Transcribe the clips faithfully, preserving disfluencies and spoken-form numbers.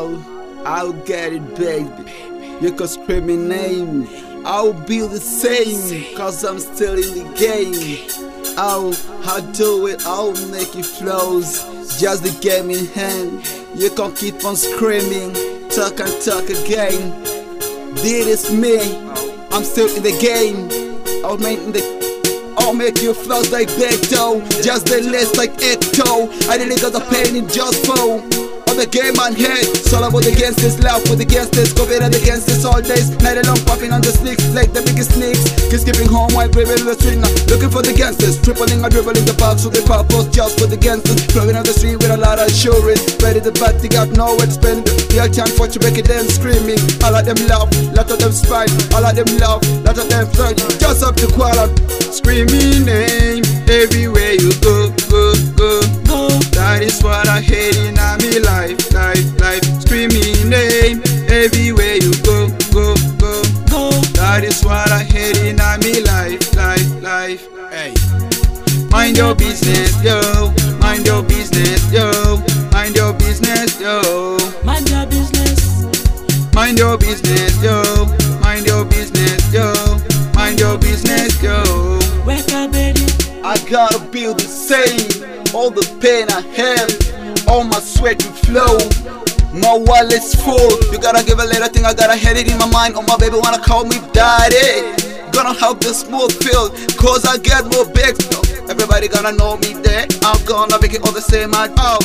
I'll, I'll get it, baby. You can scream my name, I'll be the same, cause I'm still in the game. I'll, I'll do it, I'll make it flows, just the game in hand. You can keep on screaming, talk and talk again. This is me, I'm still in the game. I'll make the I'll make you flows like Beto, just the list like Ecto. I really got the pain in just flow. On the game and head, it's all about against this, love with against this, COVID and against this all days. Night long popping on the sneaks like the biggest sneaks. Keep skipping home while grabbing the string, looking for the gangsters, tripling or dribbling the box so they pop us just for the gangsters. Flowing on the street with a lot of assurance, ready the back, they got nowhere to spend it. Real time for you making them screaming. All of them love, lot of them spite, all of them love, lot of them third. Just up to Kuala, screaming name everywhere you go, go, go, go. That is what I hate in me life, life, life. Screaming name everywhere you go, go, go, go. That is what I hate in me life, life, life. Hey, mind your business, yo. Mind your business, yo. Mind your business, yo. Mind your business. Mind your business, yo. Mind your business, yo. Mind your business, yo. Wake up, baby. I gotta be the same. All the pain I have, all my sweat will flow. My wallet's full. You gotta give a little thing, I gotta head it in my mind. Oh, my baby wanna call me daddy. Gonna help the smooth feel, cause I get more big. Everybody gonna know me there. I'm gonna make it all the same. I oh,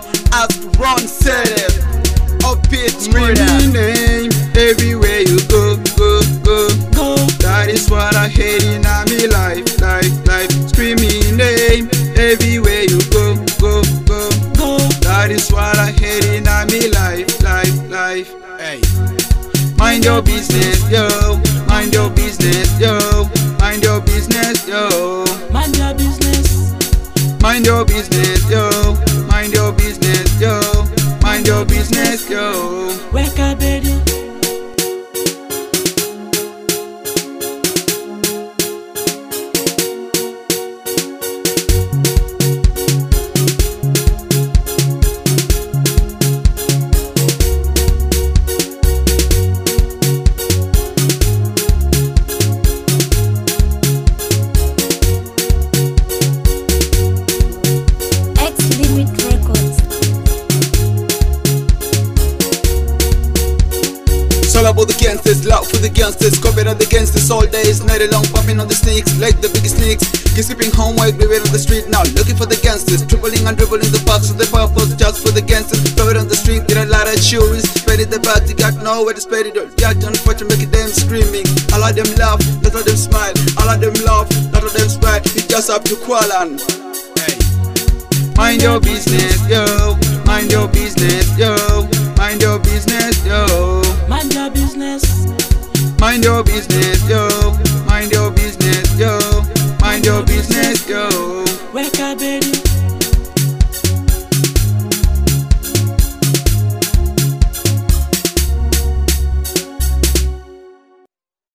as Ron said it. Up it, screaming name everywhere you go, go, go, go. That is what I hate in me life, life, life. Screaming name everywhere you go, go, go, go. That is what I hate in me life, life, life. Hey, mind your business, yo. Mind your business, yo. Mind your business, yo. Mind your business. Mind your business, yo. Mind your business, yo. Mind your business, yo. Wake up, baby. All about the gangsters, loud for the gangsters, covered on the gangsters all days, night long popping on the sneaks like the biggest sneaks. Keep skipping home while grabbing on the street now, looking for the gangsters, dribbling and dribbling the box with the purpose just for the gangsters. Covered on the street, get a lot of shoes, spread it the back, they got nowhere to spread it. Yeah, don't watch them, make it them screaming. All of them laugh, lot of them smile, all of them laugh, lot of them smile. It's just up to Kuala. Hey, mind your business, yo. Mind your business, yo. Mind your business, yo. Mind your business. Mind your business, yo. Mind your business, yo. Mind your business, yo. Wake up, baby.